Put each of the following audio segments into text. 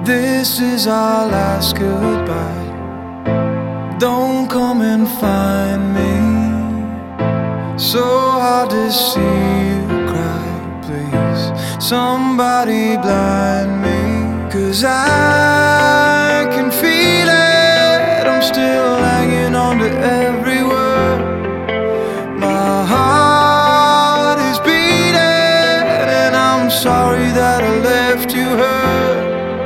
This is our last goodbye. Don't come and find me. So hard to see you cry. Please, somebody blind me. 'Cause I can feel it. I'm still hanging on to every word. My heart is beating, and I'm sorry that I left you hurt.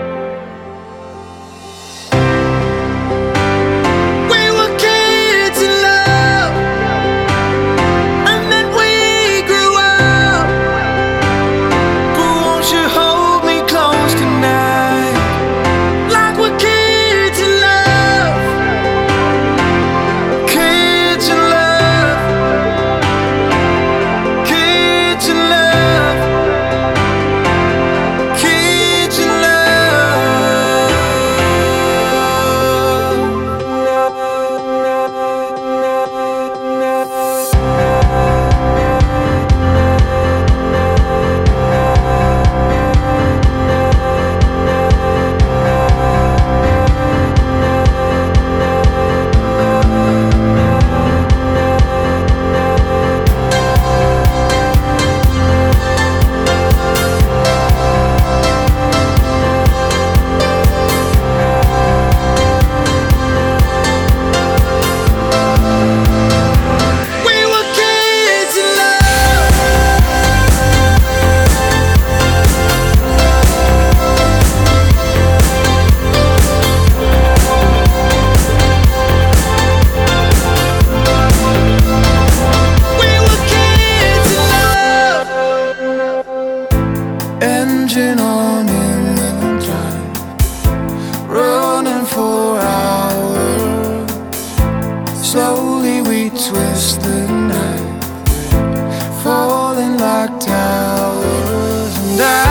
Engine on in the drive, running for hours. Slowly we twist the night, falling like towers. And